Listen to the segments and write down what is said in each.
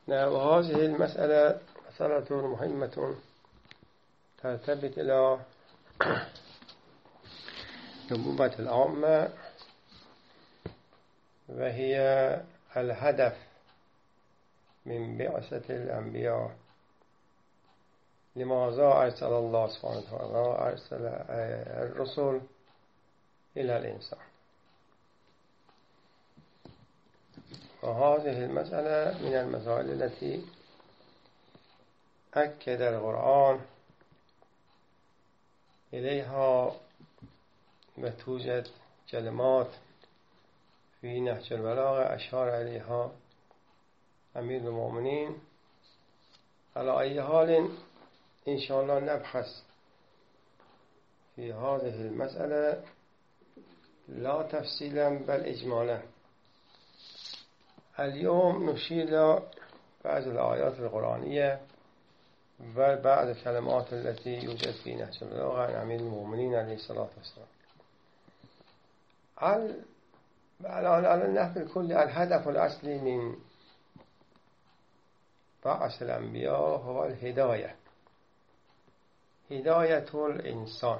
نعم، وهذه المسألة مسألة مهمة ترتبط إلى نبوة العامة، وهي الهدف من بعثة الأنبياء. لماذا أرسل الله سبحانه وتعالى أرسل الرسل إلى الإنسان؟ وهذه المسألة من المسائل التي أكد القرآن إليها، وتوجد كلمات في نهج البلاغة أشار إليها أمير المؤمنين. على أي حال إن شاء الله نبحث في هذه المسألة لا تفصيلا بل إجمالا. اليوم نشير إلى بعض الآيات القرآنية وبعض الكلمات التي يوجد في نهج البلاغة عن أمير المؤمنين عليه الصلاة والسلام. على النحو الكلي، الهدف الأصلي من بعث الأنبياء هو الهداية، هداية الإنسان.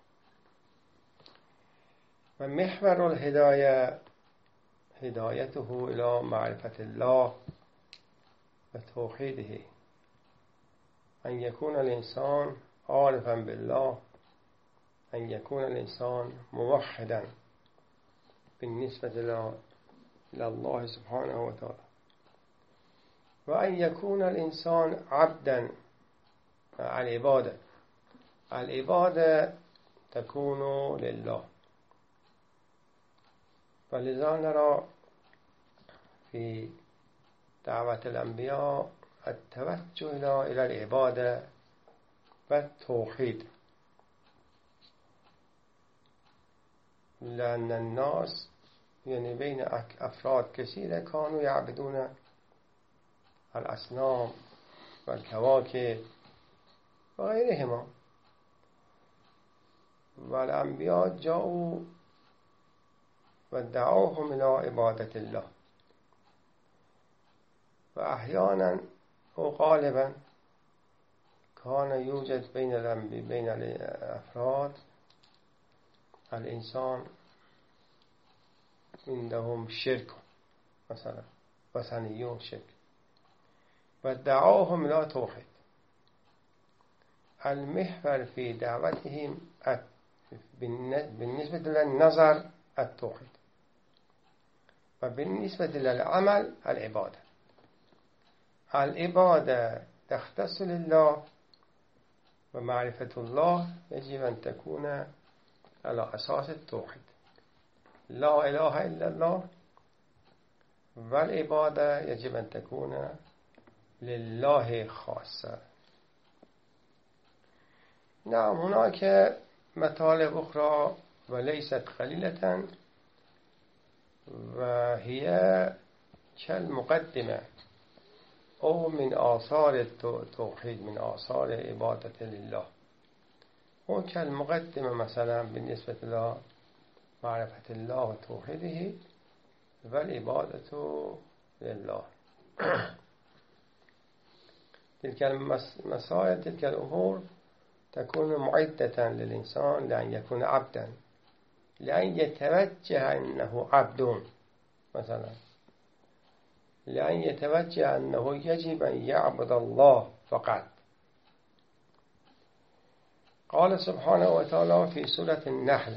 ومحور الهداية هدايته إلى معرفة الله وتوحيده، أن يكون الإنسان عارفا بالله، أن يكون الإنسان موحدا بالنسبة إلى الله سبحانه وتعالى، وأن يكون الإنسان عبدا. العبادة تكون لله. ولذا نرى في دعوة الأنبياء التوجه إلى العبادة والتوحيد، لأن الناس يعني بين أفراد كثيرة كانوا يعبدون الأصنام والكواكب وغيرهما، والأنبياء جاءوا ودعوهم إلى عبادة الله. وأحيانا وغالبا كان يوجد بين الأفراد الإنسان عندهم شرك، مثلا وثنيون شرك، ودعوهم إلى توحيد. المحور في دعوتهم بالنسبة للنظر التوحيد، وبالنسبة للعمل العبادة تختص لله، ومعرفة الله يجب أن تكون على أساس التوحيد، لا إله إلا الله. والعبادة يجب أن تكون لله خاصة. نعم، هناك مطالب أخرى وليست قليلة، وهي كالمقدمة أو من آثار التوحيد، من آثار عبادة لله، وكالمقدمة مثلا بالنسبة إلى معرفة الله وتوحيده والعبادة لله. تلك المسائل، تلك الأمور تكون معدة للإنسان لأن يكون عبدا، لأن يتوجه أنه عبد، مثلا لأن يتوجه أنه يجب أن يعبد الله فقط. قال سبحانه وتعالى في سورة النحل: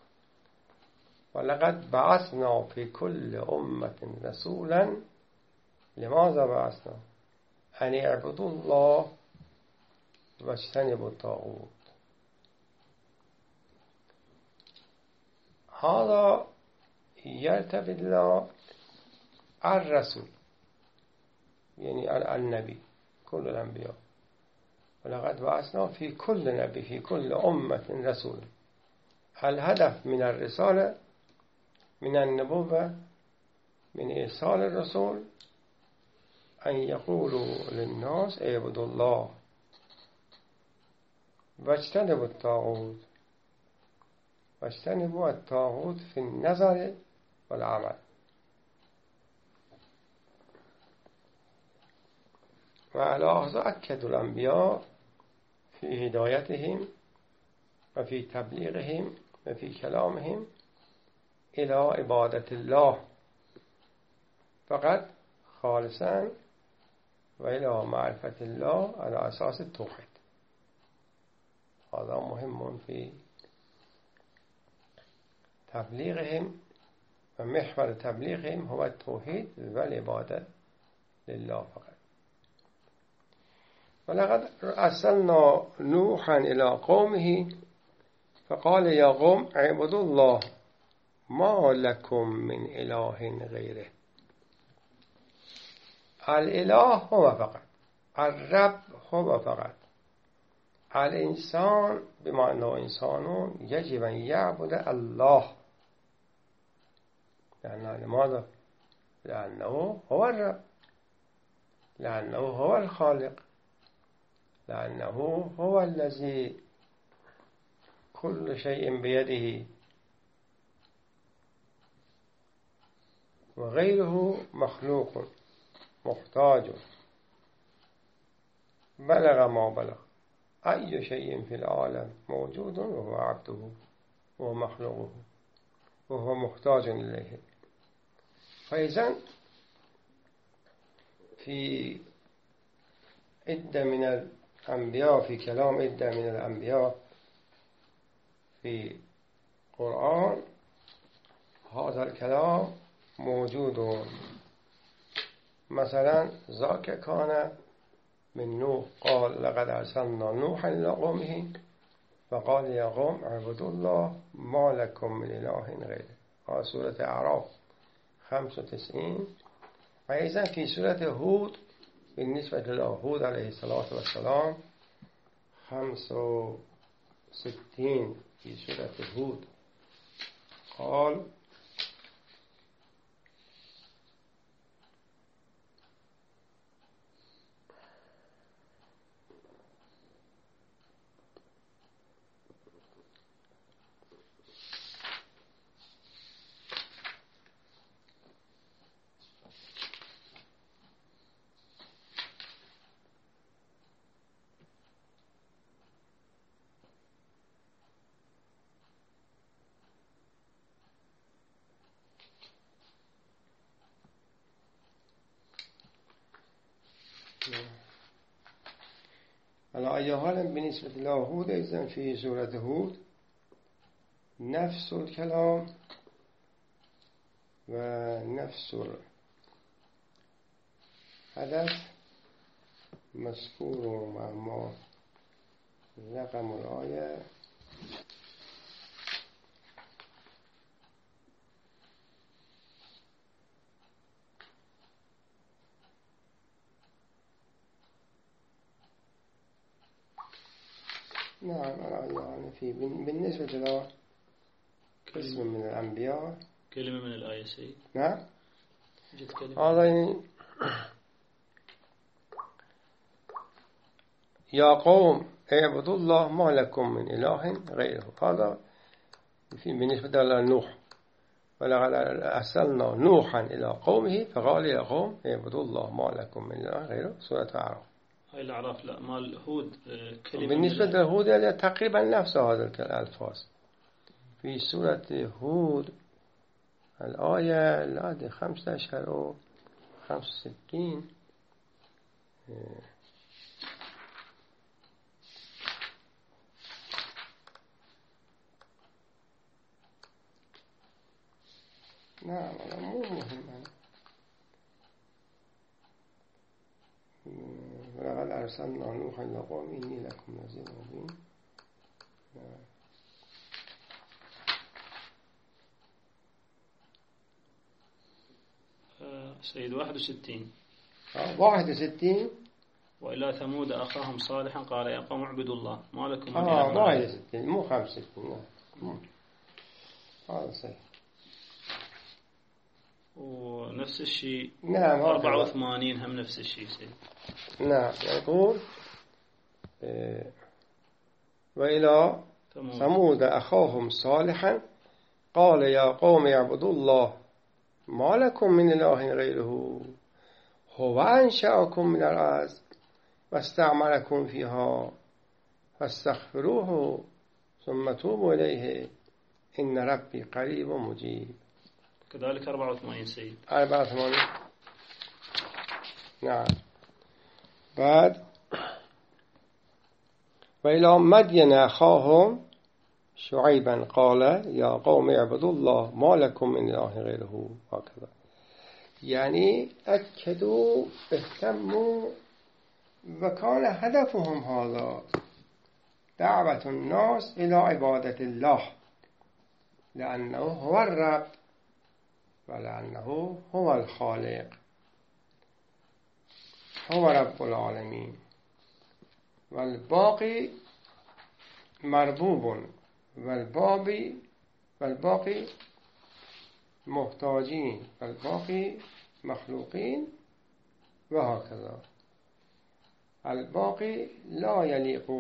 ولقد بعثنا في كل أمة رسولا. لماذا بعثنا؟ أن يعبدوا الله واجتنبوا الطاغوت. هذا يرتبط إلى الرسول، يعني النبي، كل الأنبياء. ولقد بعثنا في كل نبي، في كل أمة رسول. الهدف من الرسالة، من النبوة، من إرسال الرسول، أن يقولوا للناس اعبدوا الله واجتنبوا الطاغوت. واجتنبوا الطاغوت في النظر والعمل. و علی هذا اکد الانبیاء فی هدایتهم و فی تبلیغهم و فی کلامهم الى عبادت الله فقط خالصا و الى معرفت الله على اساس التوحید. هذا مهم في تبلیغهم و محور تبلیغهم هو التوحید و العبادت لله فقط. ولقد ارسلنا نوحا الى قومه فقال یا قوم اعبدوا الله ما لكم من اله غیره. الاله هو فقط، الرب هو فقط، الانسان بمعنى انسان يجب ان يعبد الله. لماذا؟ لأنه هو الرب، لأنه هو الخالق، لأنه هو الذي كل شيء بيده وغيره مخلوق محتاج بلغ ما بلغ. أي شيء في العالم موجود وهو عبده وهو مخلوقه وهو محتاج إليه. فإذن في عدة من الأنبياء، في كلام عدة من الأنبياء في القرآن هذا الكلام موجود. مثلا ذاك كان من نوح قال لقد أرسلنا نوحا إلى قومه فقال يا قوم اعبدوا الله ما لكم من إله غيره. سورة أعراف 95. وأيضا في سورة هود بالنسبة لهود عليه الصلاة والسلام 65 في سورة هود قال على أي حال بالنسبة لهود إذن في سورة هود نفس الكلام ونفس الهدف مذكور مع ما رقم الآية نعم. يعني في بالنسبة إلى قسم من الأنبياء كلمة من الآية سيد. نعم جد كلمة. هذا يا قوم اعبدوا الله ما لكم من إله غيره. هذا في بالنسبة إلى نوح. ولقد أرسلنا نوحا إلى قومه فقال يا قوم اعبدوا الله ما لكم من إله غيره. سورة أعراف. هاي الأعراف لا مال هود كلمة. بالنسبة لهود تقريبا نفس هذا الألفاظ. في سورة هود الآية 15 و 65 نعم هذا مو مهم. ولقد أرسلنا نوحا إلى قومه إني لكم نذير مبين. سيد 61. 61. وإلى ثمود أخاهم صالحا قال يا قوم اعبدوا الله ما لكم من 61 مو 65. هذا صحيح. ونفس الشيء. نعم 84 هم نفس الشيء سيد. نعم يقول وإلى ثمود أخاهم صالحا قال يا قوم اعبدوا الله ما لكم من إله غيره هو أنشأكم من الأرض واستعملكم فيها فاستغفروه ثم توبوا إليه إن ربي قريب مجيب. كذلك 84 سيد. 84. نعم. بعد وإلى مدين أخاهم شعيبا قال يا قوم اعبدوا الله ما لكم من إله غيره. هكذا يعني أكدوا اهتموا وكان هدفهم هذا دعوة الناس إلى عبادة الله لأنه هو الرب ولأنه هو الخالق هو رب العالمين والباقي مربوب والباقي محتاجين والباقي مخلوقين وهكذا. الباقي لا يليق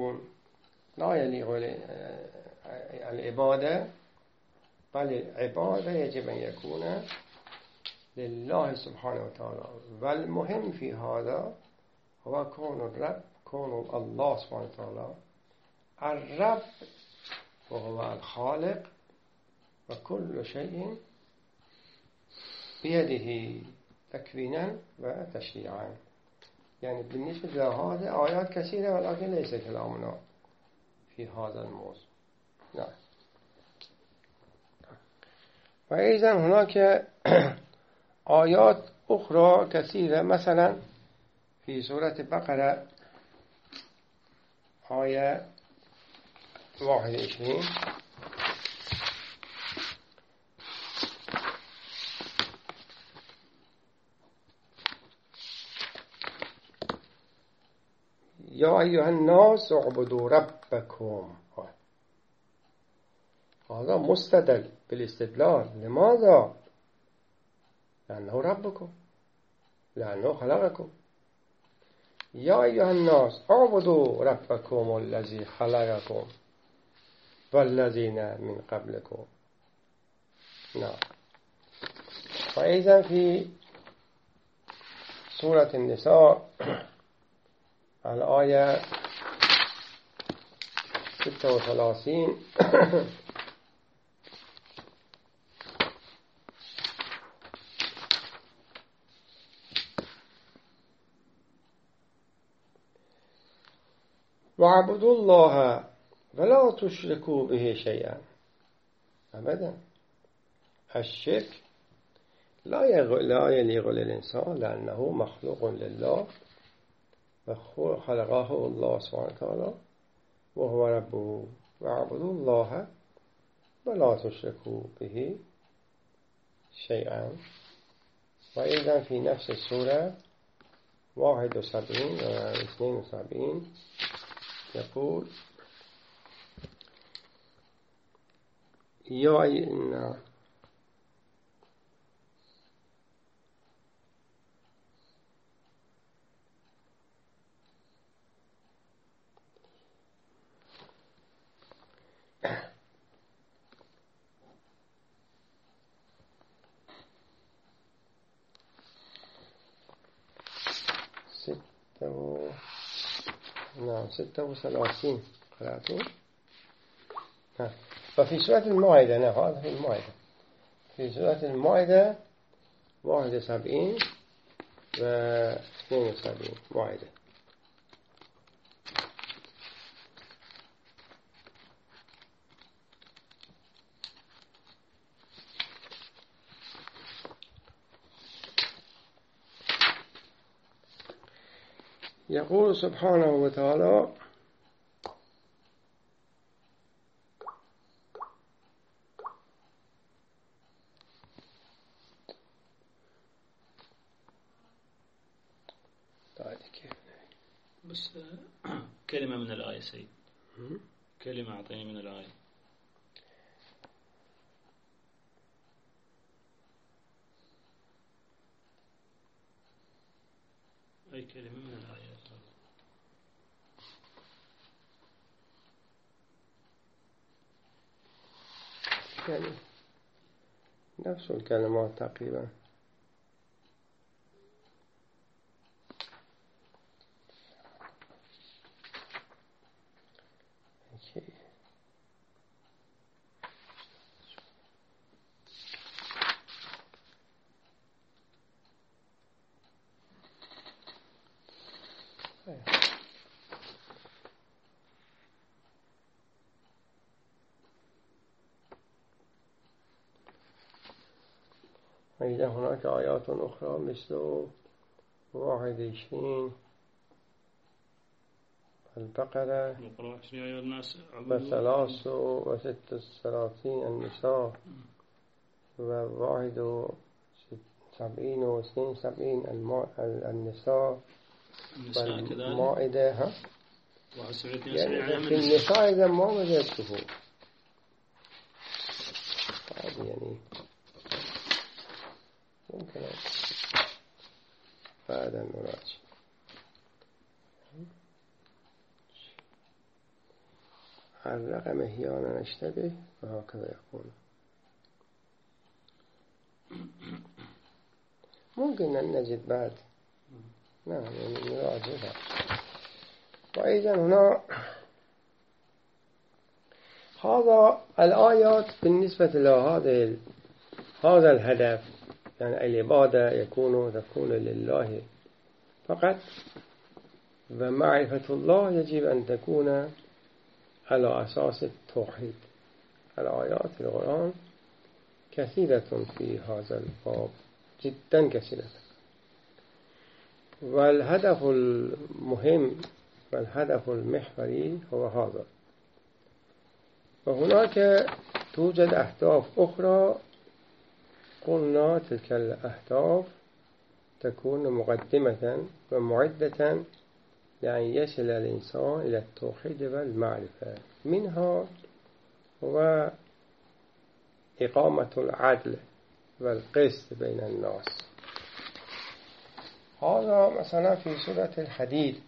العبادة بل العبادة يجب أن يكون لله سبحانه وتعالى. والمهم في هذا هو كون الرب كون الله سبحانه وتعالى الرب وهو الخالق وكل شيء بيده تكوينا وتشريعا. يعني بالنسبة لهذا آيات كثيرة ولكن ليس كلامنا في هذا الموضوع. نعم. وأيضا هناك آيات أخرى كثيرة مثلا في سورة البقرة آية 21 يا أيها الناس اعبدوا ربكم. هذا مستدل بالاستدلال. لماذا؟ لأنه ربكم لأنه خلقكم. يا أيها الناس اعبدوا ربكم الذي خلقكم والذين من قبلكم. نعم. فإذا في سورة النساء الآية 36 واعبدوا الله ولا تشركوا به شيئا. أبدا الشرك لا يليق للإنسان لأنه مخلوق لله وخلقه الله سبحانه وتعالى وهو ربه. واعبدوا الله ولا تشركوا به شيئا. وإذا في نفس السورة 71 و 72 يقول يا أيها 36 قرأتوا. وفي سورة المائدة هذا في المائدة في سورة المائدة 71 و 72 مائدة. يقول سبحانه وتعالى بس كلمة من الآية سيد. كلمة أعطيني من الآية. أي كلمة من الآية. يعني نفس الكلمات تقريبا. وإذا هناك آيات أخرى مثل 21 البقرة و3 و36 النساء و71 و72 النساء والمائدة. ها يعني في النساء إذا ما وجدته يعني يمكن بعد نراجع. الرقم أحيانا نشتبه وهكذا يكون. ممكن أن نجد بعد. نعم يعني نراجعها. وإذا هنا هذا الآيات بالنسبة لهذا هذا الهدف، يعني العبادة تكون لله فقط، ومعرفة الله يجب أن تكون على أساس التوحيد. الآيات في القرآن كثيرة في هذا الباب، جدا كثيرة. والهدف المهم والهدف المحوري هو هذا. وهناك توجد أهداف أخرى، قلنا تلك الأهداف تكون مقدمة ومعدة لأن يصل الإنسان إلى التوحيد والمعرفة. منها هو إقامة العدل والقسط بين الناس. هذا مثلا في سورة الحديد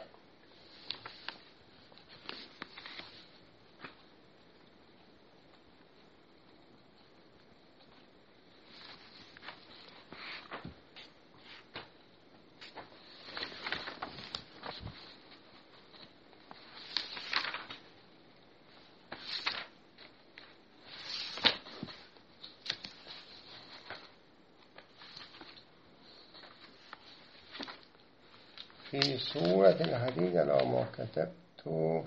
في سورة الحديد على ما كتبت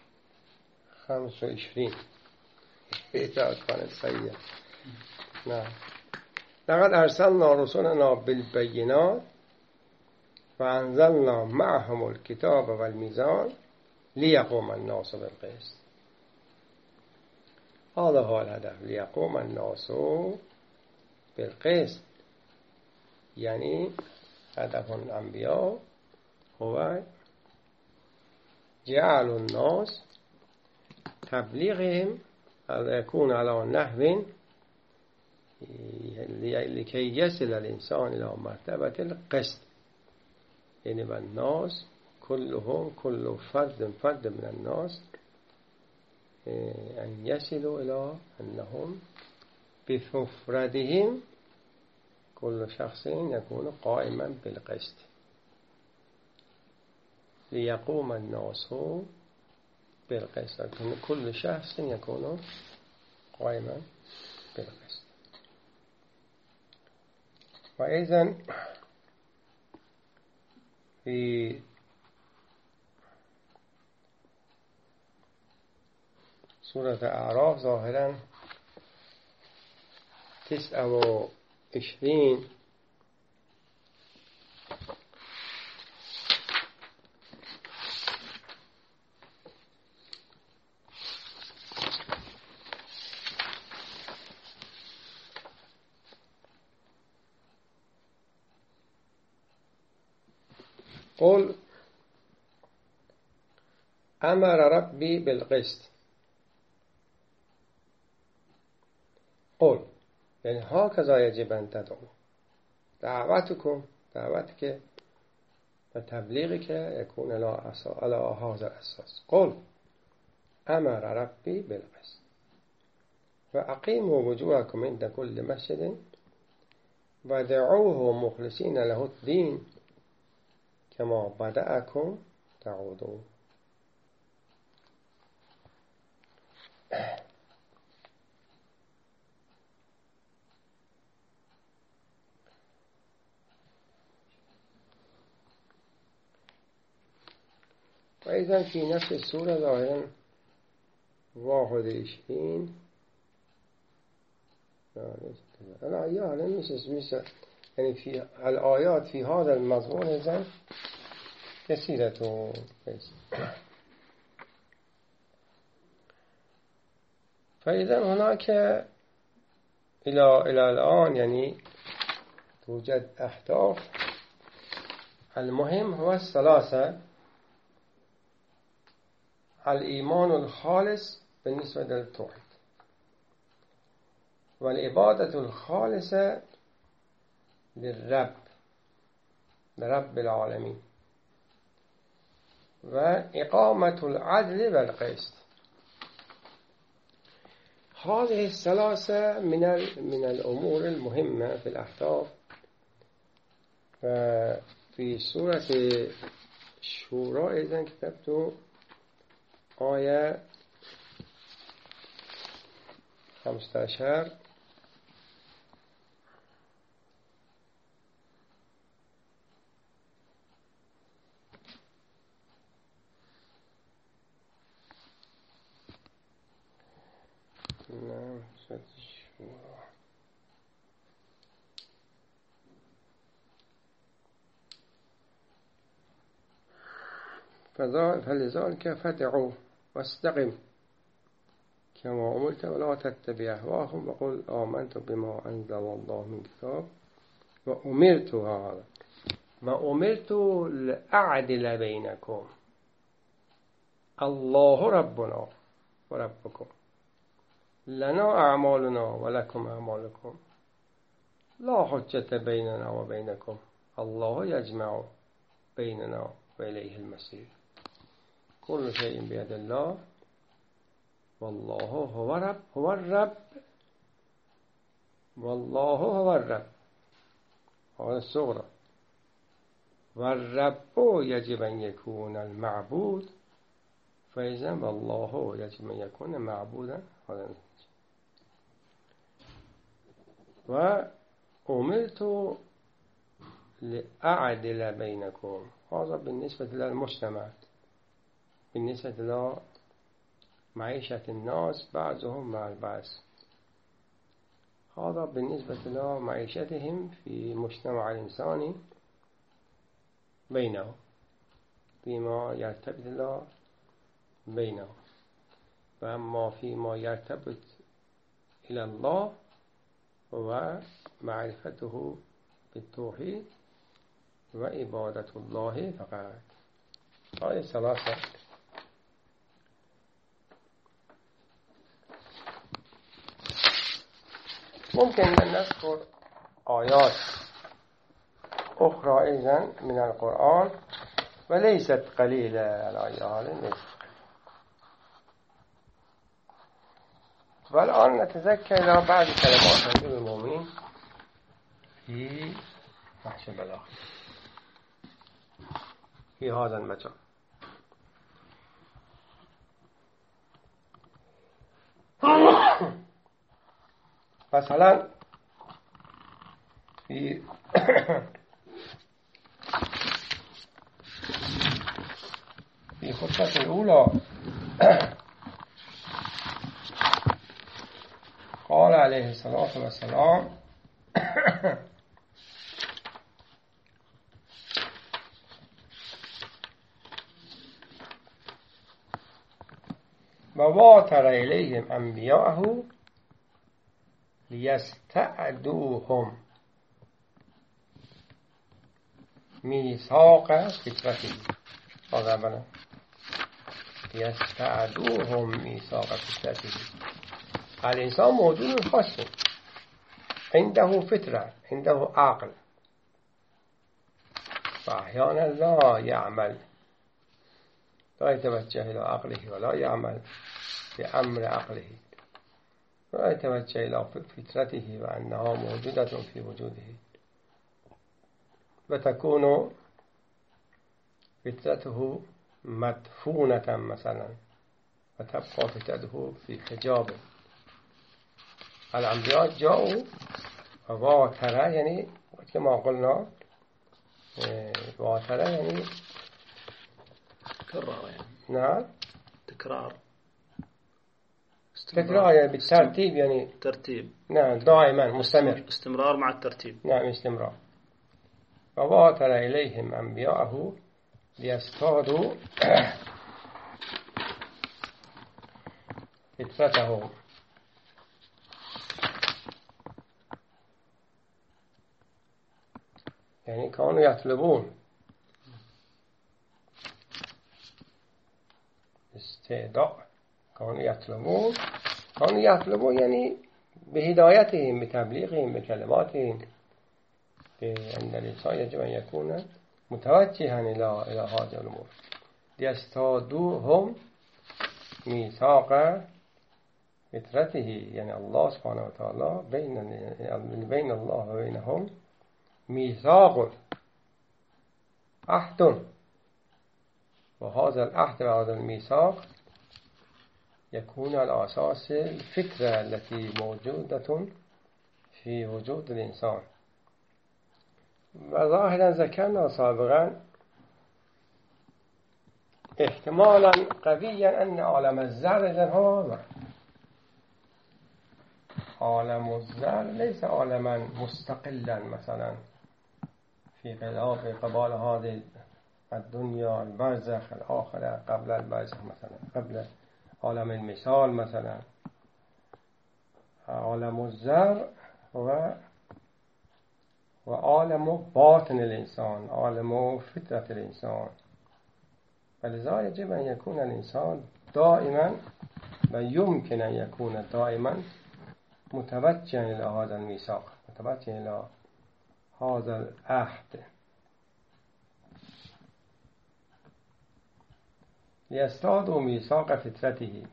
25 إذا كانت سيئة. نعم. لقد أرسلنا رسلنا بالبينات وأنزلنا معهم الكتاب والميزان ليقوم الناس بالقسط. هذا هو الهدف، ليقوم الناس بالقسط. يعني هدف الأنبياء هو جعل الناس تبليغهم يكون على نحو لكي يصل الإنسان إلى مرتبة القسط. يعني الناس كلهم، كل فرد من الناس أن يصلوا إلى أنهم بمفردهم كل شخص يكون قائما بالقسط. ليقوم الناس بالقسط، كل شخص يكون قائما بالقسط. وإذن في سورة الأعراف ظاهرا 29 قل أمر ربي بالقسط. قل يعني هكذا يجب أن تدعو. دعوتك وتبليغك يكون على هذا الأساس. قل أمر ربي بالقسط وأقيموا وجوهكم عند كل مسجد ودعوه مخلصين له الدين كما بدأكم تعودون. وإذا في نفس السورة ظاهرا 21 أنا يعني مش يعني في الآيات في هذا المضمون إذن كثيرة. فإذا هناك إلى الآن يعني توجد أهداف. المهم هو الثلاثة: الإيمان الخالص بالنسبة للتوحيد، والعبادة الخالصة لرب العالمين، وإقامة العدل والقسط. هذه الثلاثة من الأمور المهمة في الأهداف. في سورة الشورى إذن كتبت آية 15: فلذلك فادع واستقم كما أمرت ولا تتبع أهواءهم وقل آمنت بما أنزل الله من كتاب وأمرت لأعدل بينكم الله ربنا وربكم لنا أعمالنا ولكم أعمالكم لا حجة بيننا وبينكم الله يجمع بيننا وإليه المصير كل شيء بيد الله والله هو الرب والله هو الرب هذا الصغرى والرب يجب أن يكون المعبود فإذا والله يجب أن يكون معبودا. هذا وأمرت لأعدل بينكم. هذا بالنسبة للمجتمع، بالنسبة لمعيشة الناس بعضهم مع البعض. هذا بالنسبة لمعيشتهم في المجتمع الإنساني بينه فيما يرتبط له بينه. وأما فيما يرتبط إلى الله هو معرفته بالتوحيد وعبادة الله فقط. هذه ثلاثة. ممكن أن نذكر آيات أخرى أيضا من القرآن وليست قليلة الآيات. والآن نتذكر إلى بعض كلمات أمير المؤمنين في نحش البلاغة في هذا المجال. مثلا في الخطبة الأولى قال عليه الصلاة والسلام وواتر إليهم أنبياءه ليستعدوهم ميثاق فطرته. هذا بنا يستعدوهم ميثاق فطرته. الإنسان موجود خاص عنده فطرة، عنده عقل، فأحيانا لا يعمل، لا يتوجه إلى عقله ولا يعمل بأمر عقله، ولا يتوجه إلى فطرته وأنها موجودة في وجوده، وتكون فطرته مدفونة مثلا وتبقى فطرته في حجاب. الأنبياء جاءوا وواتر يعني كما قلنا واتر يعني تكرار، يعني نعم تكرار تكرار يعني بالترتيب يعني ترتيب. نعم دائما مستمر. استمرار مع الترتيب. نعم استمرار. وبعث إليهم أنبياءه ليصطادوا فطرتهم. يعني كانوا يطلبون استعداء، كانوا يطلبون يعني بهدايتهم، بتبليغهم، بكلماتهم، بأن الإنسان يجب أن يكون متوجها إلى هذه الأمور. ليصطادوهم ميثاق فطرته، يعني الله سبحانه وتعالى بين الله وبينهم ميثاق، عهد، وهذا العهد وهذا الميثاق يكون على أساس الفكرة التي موجودة في وجود الإنسان. وظاهرا ذكرنا سابقا احتمالا قويا أن عالم الذر إذن هو عالم الذر ليس عالما مستقلا مثلا في قبال هذه الدنيا، البرزخ، الآخرة، قبل البرزخ مثلا، قبل عالم المثال مثلا. عالم الذر هو وعالم باطن الإنسان، عالم فطرة الإنسان. فلذا يجب أن يكون الإنسان دائما، ويمكن أن يكون دائما متوجها إلى هذا الميثاق، متوجها إلى هذا العهد. ليصطادوا ميثاق فطرته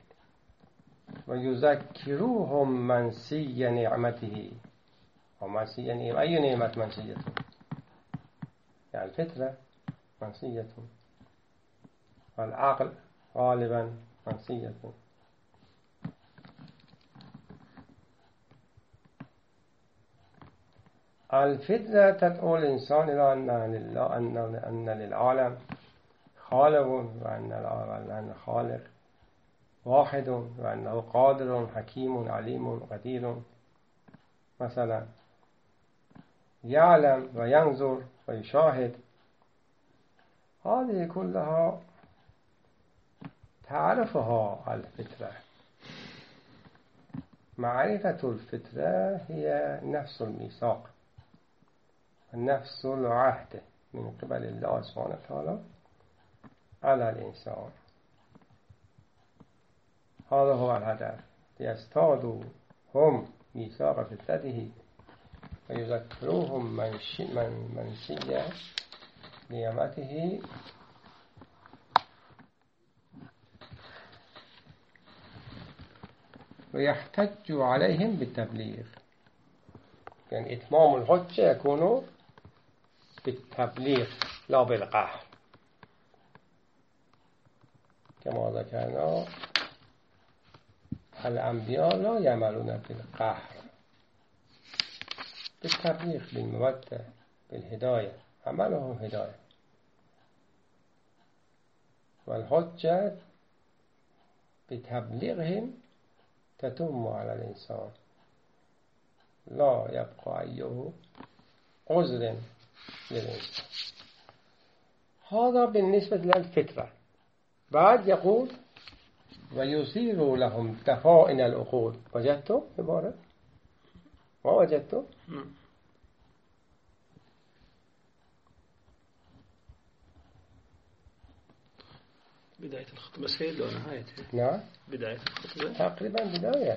ويذكروهم منسي نعمته. ومنسي نعمة، أي نعمة منسية؟ يعني الفطرة منسية، والعقل غالبا منسية. الفطرة تدعو الإنسان إلى أن للعالم خالق، وأن الخالق واحد، وأنه قادر حكيم عليم قدير مثلا، يعلم وينظر ويشاهد. هذه كلها تعرفها الفطرة. معرفة الفطرة هي نفس الميثاق، نفس العهد من قبل الله سبحانه وتعالى على الإنسان. هذا هو الهدف. ليصطادوا هم ميثاق فطرته ويذكروهم منسي نعمته ويحتج عليهم بالتبليغ. يعني إتمام الحجة يكون بالتبليغ لا بالقهر، كما ذكرنا الأنبياء لا يعملون بالقهر، بالتبليغ، بالمودة، بالهداية. عملهم هداية، والحجة بتبليغهم تتم على الإنسان، لا يبقى أيه عذر للإنسان. هذا بالنسبة للفطرة. بعد يقول ويثير لهم دفائن العقول. وجدتم عبارة؟ ما وجدتم؟ بداية الخطبة سيد ولا نهايتها؟ نعم بداية الخطبة تقريبا بداية.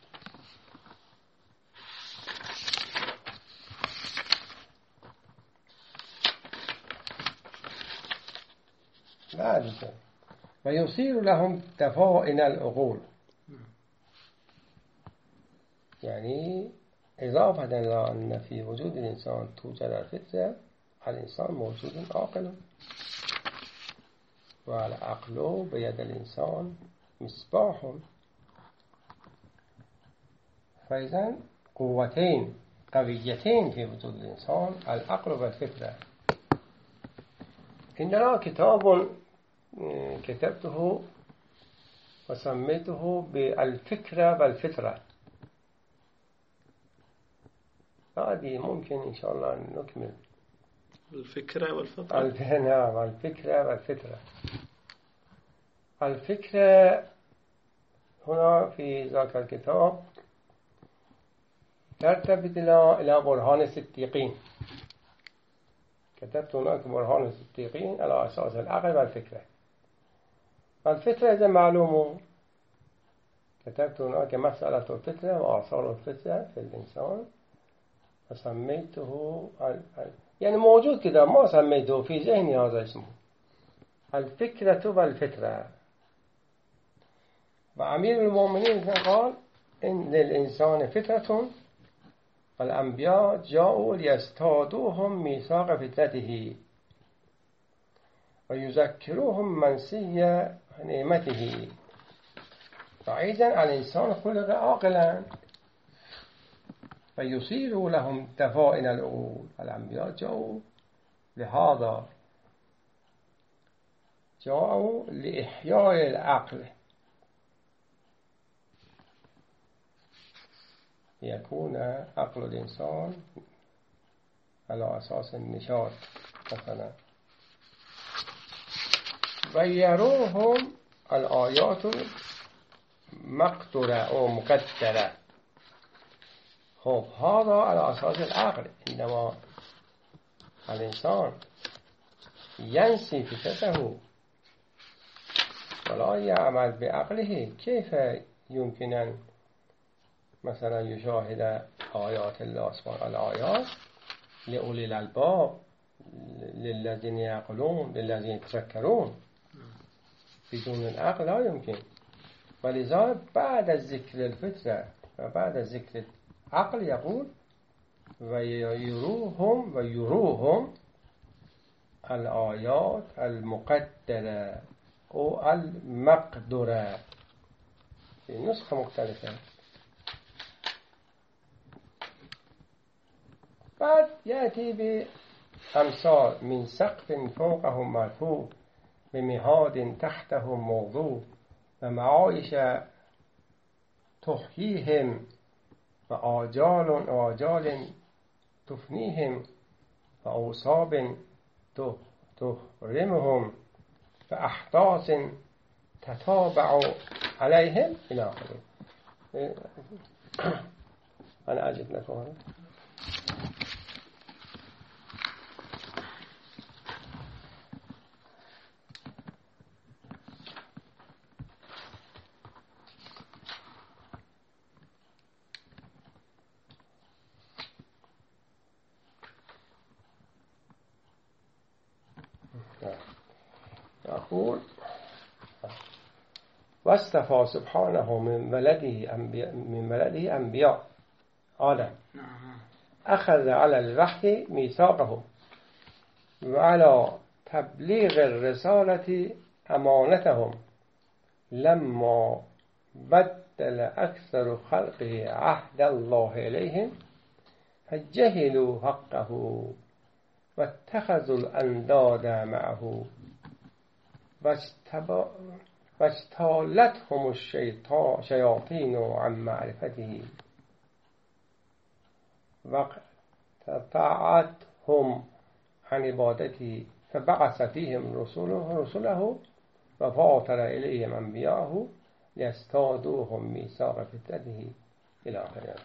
بعد ذلك ويصير لهم دفائن العقول، يعني إضافة إلى أن في وجود الإنسان توجد الفطرة، الإنسان موجود عاقل، والعقل بيد الإنسان مصباح. فإذا قوتين قويتين في وجود الإنسان، العقل والفطرة. عندنا كتاب كتبته وسميته بالفكرة والفطرة. هذه ممكن إن شاء الله نكمل. الفكرة والفطرة. نعم، الفكرة والفطرة. الفكرة هنا في ذاك الكتاب ترتبط إلى برهان الصديقين. كتبت هناك برهان الصديقين على أساس العقل والفكرة. الفطرة إذا معلومة، كتبت هناك مسألة الفطرة وآثار الفطرة في الإنسان، فسميته يعني موجود كده، ما سميته في ذهني، هذا اسمه الفكرة والفطرة. وأمير المؤمنين قال إن للإنسان فطرة، الأنبياء جاءوا ليستادوهم ميثاق فطرته ويذكروهم منسي نعمته. فإذا الإنسان خلق عاقلا فيصير لهم دفائن العقول. الأنبياء جاءوا لهذا، جاءوا لإحياء العقل، يكون عقل الإنسان على أساس النشاط مثلا. ويروهم الآيات مقدرة أو مقدرة. خب هذا على أساس العقل. عندما الإنسان ينسي فطرته ولا يعمل بعقله، كيف يمكن أن مثلا يشاهد آيات الله سبحانه؟ الآيات لأولي الألباب، للذين يعقلون، للذين يتذكرون. بدون العقل لا يمكن. ولذا بعد ذكر الفطرة وبعد ذكر العقل يقول ويروهم الآيات المقدرة أو المقدرة، في نسخة مختلفة. بعد يأتي بأمثال: من سقف فوقهم مرفوع بمهاد تحتهم موضوع ومعايش تحييهم وآجال تفنيهم وأوصاب تهرمهم فأحداث تتابع عليهم إلى آخره. أنا أجد لكم هذا. يقول: واصطفى سبحانه من ولده أنبياء آدم، أخذ على الوحي ميثاقهم وعلى تبليغ الرسالة أمانتهم، لما بدل أكثر خلقه عهد الله إليهم فجهلوا حقه واتخذوا الأنداد معه واجتالتهم الشياطين عن معرفته وقطعتهم عن عبادته، فبعث فيهم رسله وفاطر إليهم أنبياءه ليستادوهم ميثاق فطرته إلى آخره.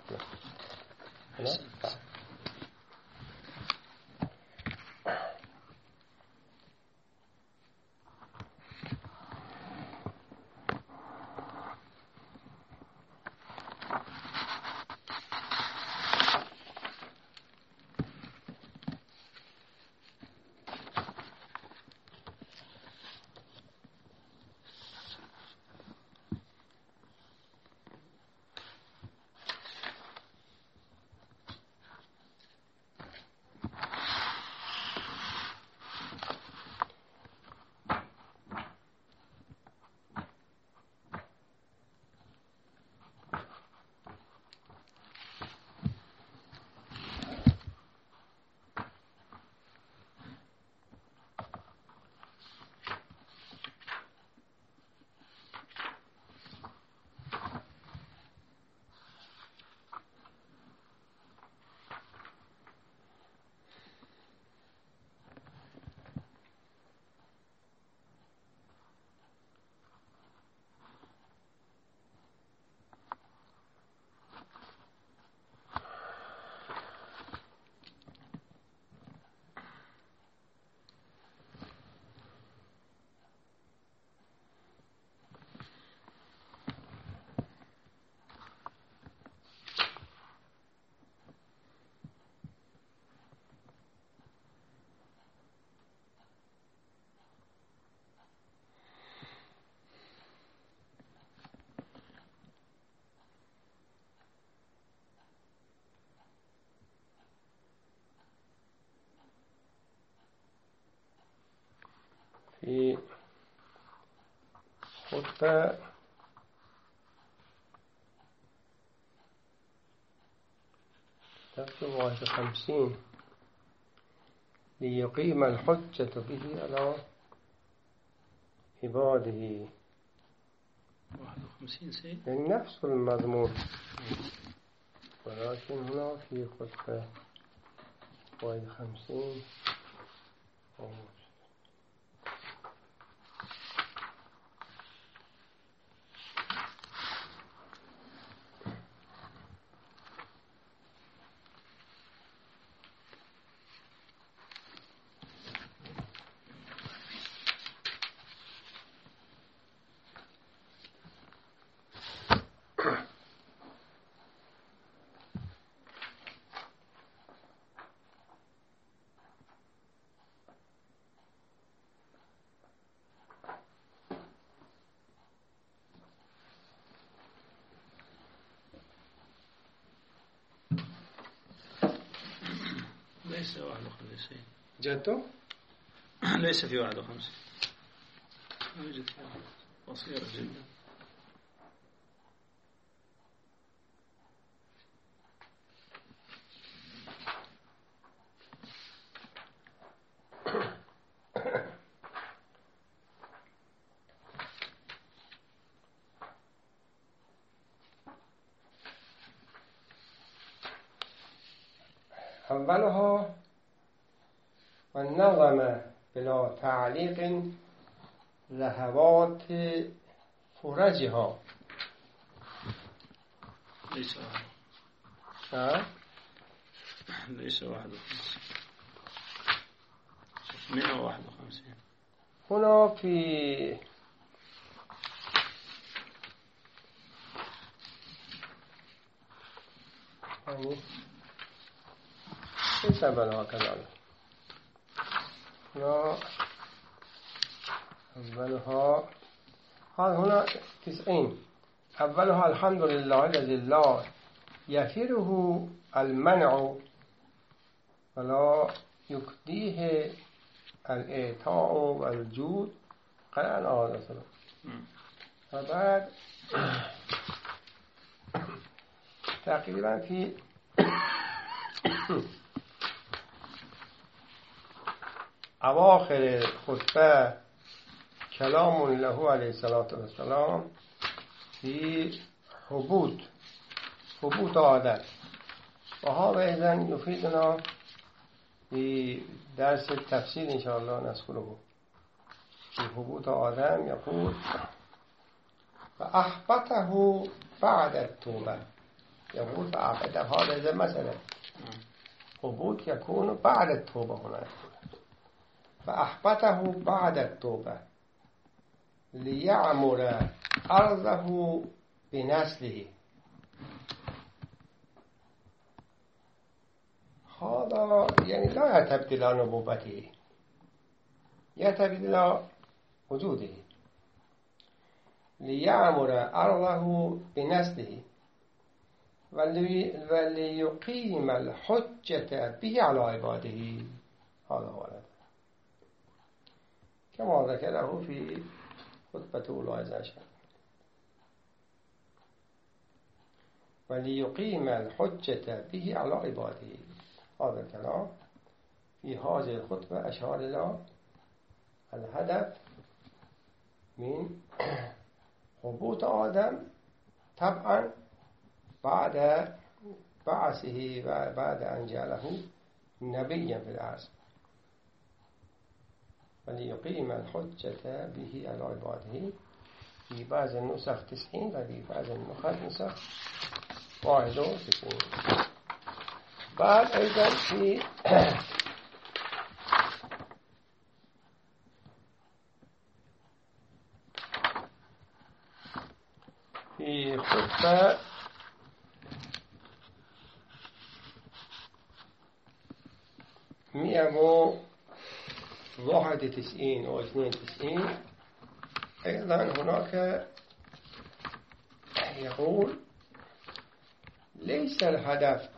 في خطبة تكتب 51 ليقيم الحجة به على عباده 51 سي يعني نفس المضمون، ولكن هنا في خطبة 51 ليس 51 جدو ليس في 51 يوجد فيها قصيرة جدا. أولها والنظم بلا تعليق ذهبات فرجها. ليس واحد. ليس 51 151 هنا في يعني ليس بلها كذلك. هنا أولها هنا 90. أولها الحمد لله الذي لا يفره المنع ولا يكديه الإعطاء والجود قرأنا هذا سلام. وبعد تقريبا في أواخر خطبة كلام له عليه الصلاة والسلام في هبوط آدم، وهذا إذن يفيدنا في درس التفسير إن شاء الله نذكره. في هبوط آدم يقول فأحبطه بعد التوبة. يقول فأحبطه، هذا إذن مثلا هبوط يكون بعد التوبة. هنا فأحبطه بعد التوبة ليعمر أرضه بنسله. هذا يعني لا يعتمد على نبوته، يعتمد على وجوده. ليعمر أرضه بنسله وليقيم الحجة به على عباده. هذا هو الهدف كما ذكره في خطبة أولى عشر. وليقيم الحجة به على عباده. هذا الكلام في هذه الخطبة أشار إلى الهدف من هبوط آدم، طبعا بعد بعثه وبعد أن جعله نبيا في الأرض. وليقيم الحجة به على عباده. في بعض النسخ 90 وفي بعض النسخ 91. بعد أيضا في خطبة 191 أو 92 أيضا هناك يقول ليس الهدف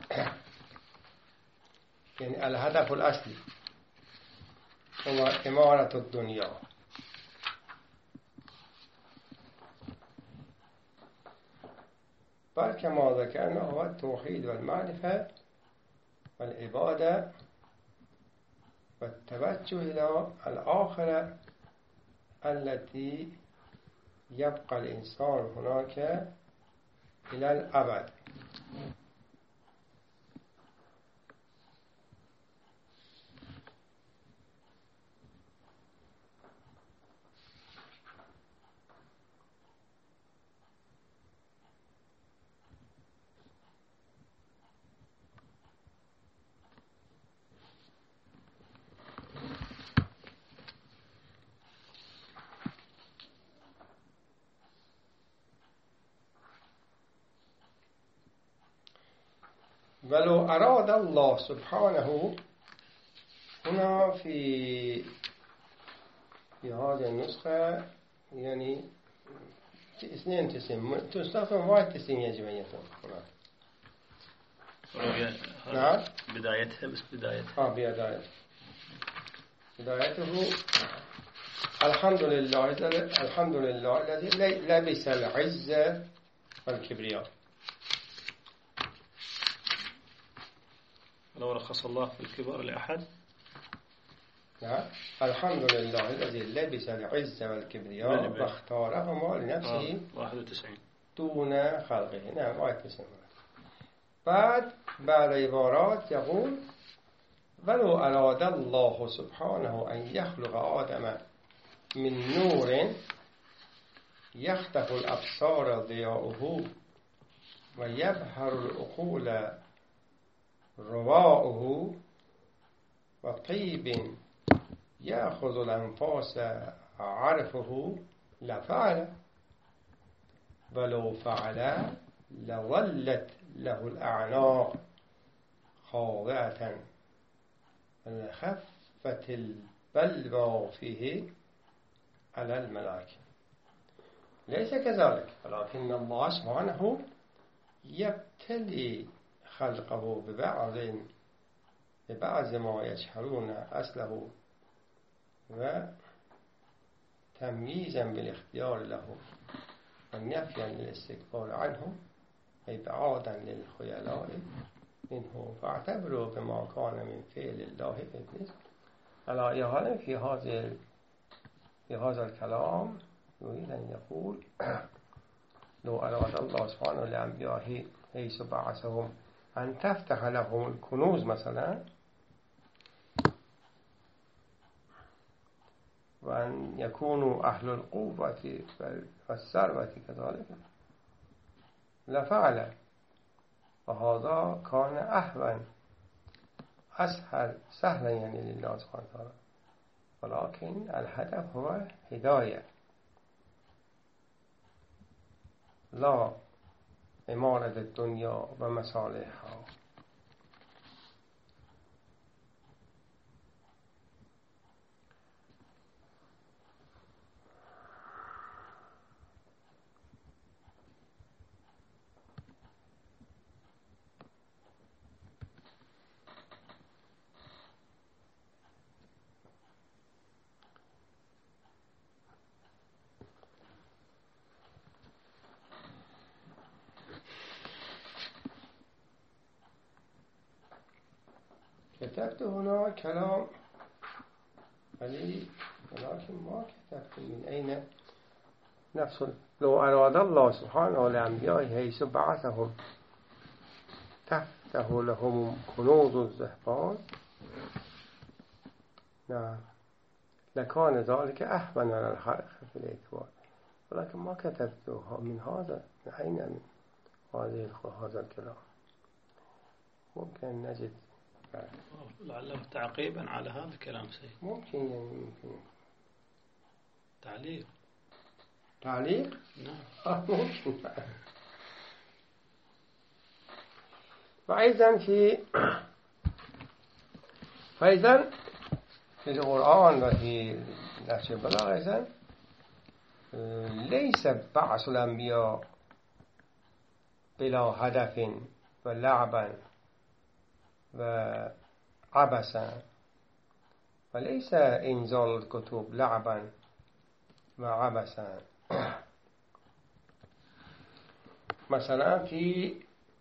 يعني الهدف الأصلي هو إمارة الدنيا، بل كما ذكرنا هو التوحيد والمعرفة والعبادة والتوجه إلى الآخرة التي يبقى الإنسان هناك إلى الأبد. ولو أراد الله سبحانه هنا في هذه النسخة يعني اثنين تسم تستخدم واحد تسم يجب أن يكون هنا. نعم بدايتها بس بدايتها بدايته الحمد لله الذي لبس العزة والكبرياء. لو رخص الله في الكبر لأحد. نعم الحمد لله الذي لبس العزة والكبرياء واختارهما لنفسه 91 دون خلقه. نعم 91. بعد عبارات يقول ولو أراد الله سبحانه أن يخلق آدم من نور يختف الأبصار ضياؤه ويبهر العقول رواؤه وطيب يأخذ الأنفاس عرفه لفعل ولو فعل لولت له الأعناق خاضعة لخفت البلوى فيه على الملائكة. ليس كذلك ولكن الله سبحانه يبتلي خلقه ببعض ما يجهلون أصله وتمييزا بالاختيار له ونفيا للاستكبار عنه أي إبعادا للخيلاء منه فاعتبروا بما كان من فعل الله بالنسبة. على أي حال في هذا الكلام يريد أن يقول لو أراد الله سبحانه لأنبيائه حيث بعثهم أن تفتح لهم الكنوز مثلا وأن يكونوا أهل القوة والثروة كذلك لفعل، وهذا كان أهون سهلا يعني لله سبحانه وتعالى، ولكن الهدف هو هداية لا إمارة الدنيا ومصالحها. كتبت هنا كلام ولكن ما كتبت من أين نفس لو أراد الله سبحانه لأنبيائه حيث بعثهم تفتح لهم كنوز الذهبان نعم لكان ذلك أهون على الخلق في الاعتبار، ولكن ما كتبته من هذا من أين من هذا الكلام ممكن نجد لعله تعقيبا على هذا الكلام سيد. ممكن ممكن تعليق نعم ممكن. فإذا في القرآن وفي نهج البلاغة ليس بعث الأنبياء بلا هدف ولعبا وعبثا، وليس إنزال الكتب لعبا وعبثا، مثلا في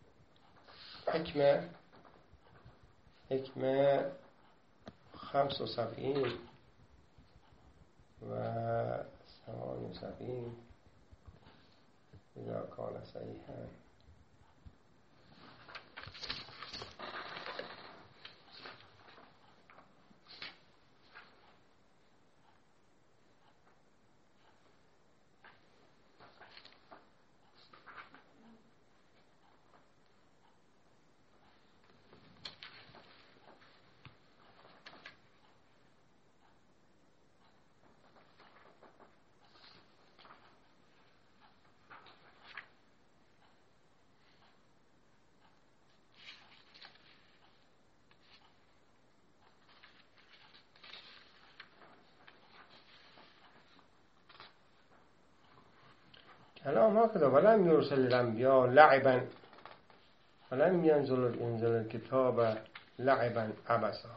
حكمة 75 و 78 إذا كان صحيحا. كلام هكذا: ولم يرسل الأنبياء لعبا ولم ينزل الكتاب لعبا عبثا.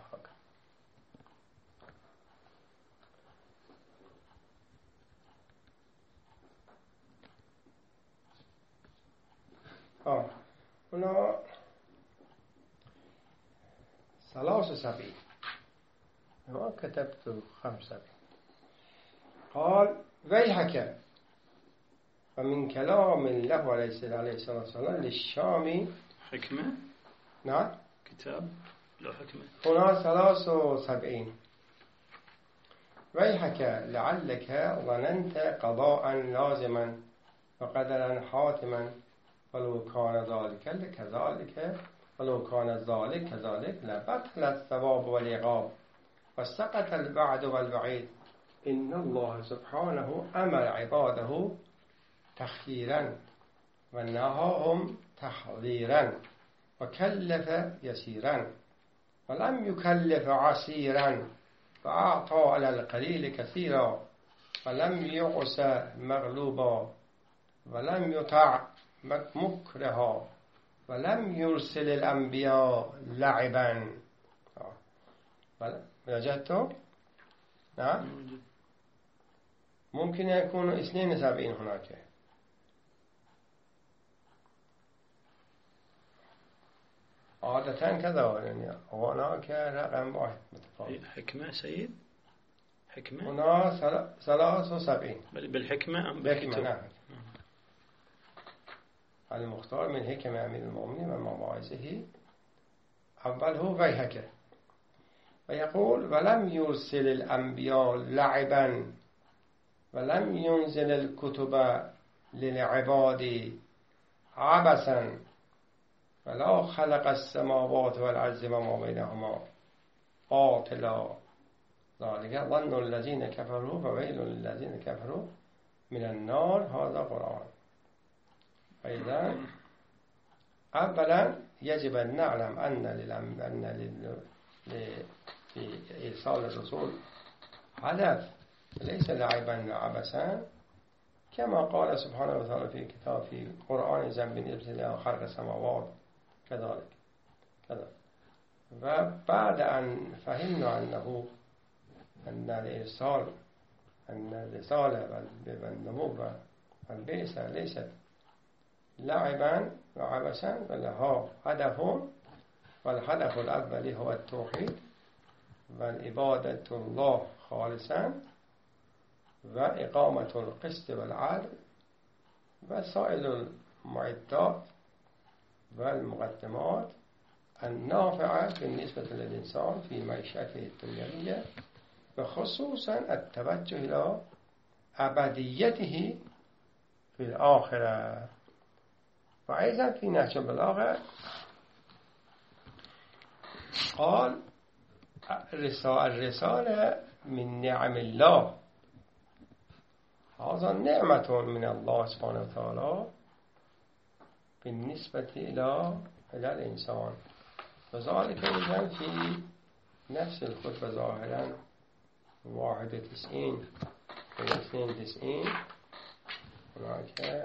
هنا 73 ما كتبت 5. قال: ويحك. ومن كلام الله عليه الصلاة والسلام للشام. حكمة؟ نعم، كتاب لا حكمة. هنا 73. ويحك لعلك ظننت قضاء لازما وقدرا حاتما ولو كان ذلك كذلك ولو كان ذلك كذلك لبطل الثواب والعقاب وسقط الوعد والوعيد. إن الله سبحانه أمر عباده تخييرا ونهاهم تحذيرا وكلف يسيرا ولم يكلف عسيرا وأعطى على القليل كثيرا ولم يعص مغلوبا ولم يطع مكرها ولم يرسل الأنبياء لعبا. وجدتم؟ نعم، ممكن يكون 72 هناك. عادة كذا، يعني هناك رقم واحد متفاوت. حكمة سيد؟ حكمة هنا 73 بالحكمة أم بالحكمة؟ نعم. المختار من حكمة أمير المؤمنين ومواعظه أول هو ويحك. ويقول: ولم يرسل الأنبياء لعبا ولم ينزل الكتب للعباد عبثا ولا خلق السماوات والأرض وما بينهما باطلا ذلك ظن الذين كفروا وويل للذين كفروا من النار. هذا قرآن. فإذا أولا يجب أن نعلم أن لإيصال الرسول هدف ليس لعبا عبثا، كما قال سبحانه وتعالى في كتاب في قرآن ذنب بالنسبة خلق السماوات كذلك كذا. وبعد أن فهمنا أن الإرسال أن الرسالة والنبوة والبعثة ليست لعبا وعبثا بل لها هدف، والهدف الأول هو التوحيد والعبادة الله خالصا وإقامة القسط والعدل وسائر المعدات والمقدمات النافعة بالنسبة للإنسان في معيشته الدنيوية، وخصوصا التوجه إلى أبديته في الآخرة. وأيضا في نهج البلاغة قال: الرسالة من نعم الله. هذا نعمة من الله سبحانه وتعالى بالنسبة إلى الإنسان، وذلك أيضا في نفس الخطبة ظاهرا 91 و 92 هناك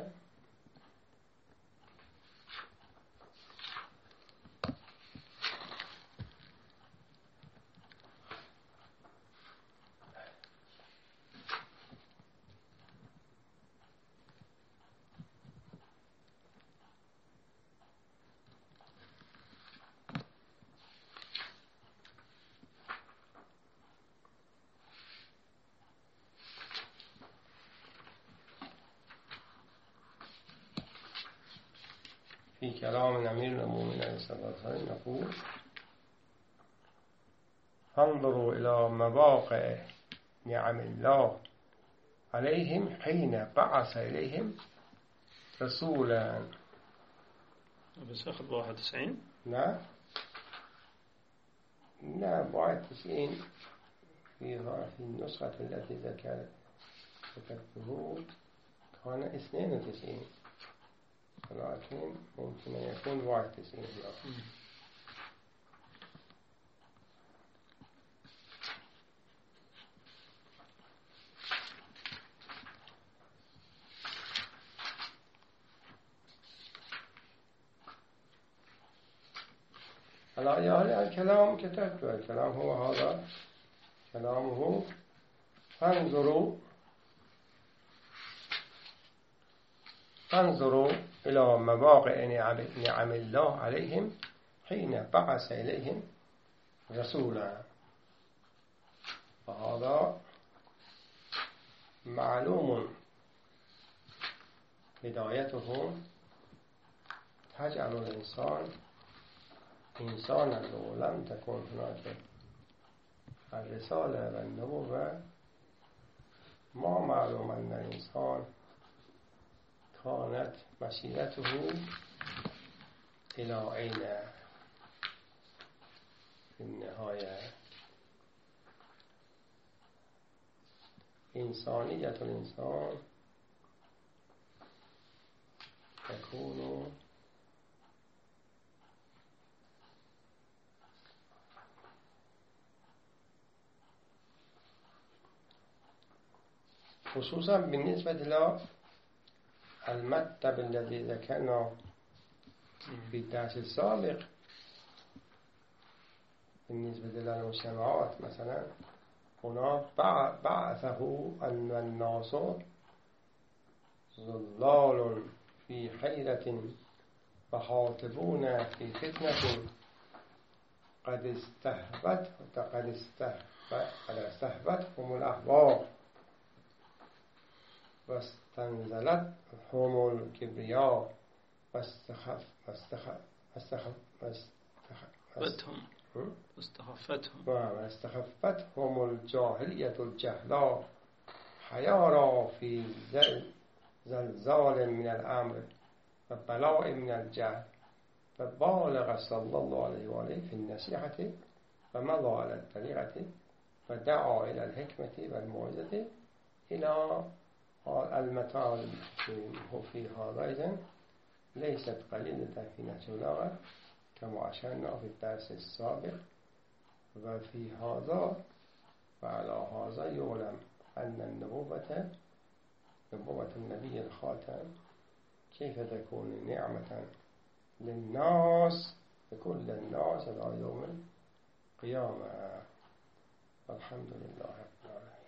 كلام أمير المؤمنين صلى الله عليه وسلم يقول انظروا إلى مواقع نعم الله عليهم حين بعث إليهم رسولا. بس أخذ 91. لا 91 في النسخة التي ذكرته كان 92 ولكن ممكن أن يكون 91. على الكلام كتبت الكلام هو هذا كلامه. فانظروا إلى مواقع نعم الله عليهم حين بعث إليهم رسولا. وهذا معلوم هدايته تجعل الإنسان إنسانا لو لم تكن هناك الرسالة والنبوة ما معلوم أن الإنسان كانت مسيرته إلى أين في النهاية. إنسانية الإنسان تكون خصوصا بالنسبة إلى المكتب الذي ذكرنا في الدرس السابق بالنسبة إلى المجتمعات. مثلا هنا بعثه أن الناس ظلال في حيرة وخاطبون في فتنة قد استهبتهم الأهواء واستنزلتهم الكبرياء واستخفتهم الجاهلية الجهلاء حيارى في زلزال من الأمر وبلاء من الجهل. فبالغ صلى الله عليه وآله في النصيحة ومضى على الطريقة ودعا إلى الحكمة والموعظة إلى المطالب في هذا إذن ليست قليلة في نهج البلاغة كما أشرنا في الدرس السابق. وفي هذا وعلى هذا يعلم أن نبوة النبي الخاتم كيف تكون نعمة للناس لكل الناس إلى يوم القيامة. الحمد لله رب العالمين.